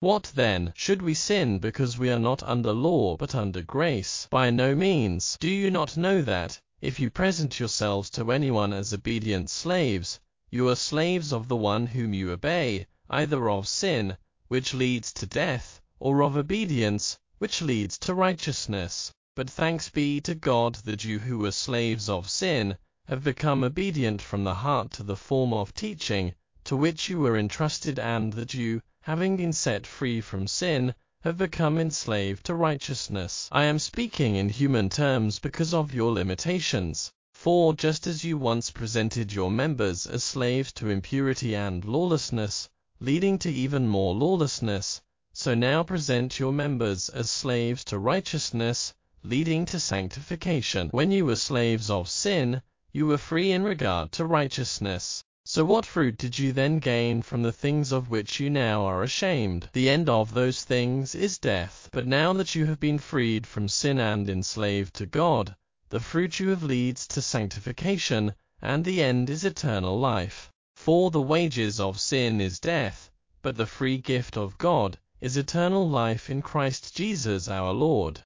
What then? Should we sin because we are not under law but under grace? By no means. Do you not know that, if you present yourselves to anyone as obedient slaves, you are slaves of the one whom you obey, either of sin, which leads to death, or of obedience, which leads to righteousness? But thanks be to God that you who were slaves of sin have become obedient from the heart to the form of teaching to which you were entrusted, and that you, having been set free from sin, have become enslaved to righteousness. I am speaking in human terms because of your limitations. For just as you once presented your members as slaves to impurity and lawlessness, leading to even more lawlessness, so now present your members as slaves to righteousness, leading to sanctification. When you were slaves of sin, you were free in regard to righteousness. So what fruit did you then gain from the things of which you now are ashamed? The end of those things is death. But now that you have been freed from sin and enslaved to God, the fruit you have leads to sanctification, and the end is eternal life. For the wages of sin is death, but the free gift of God is eternal life in Christ Jesus our Lord.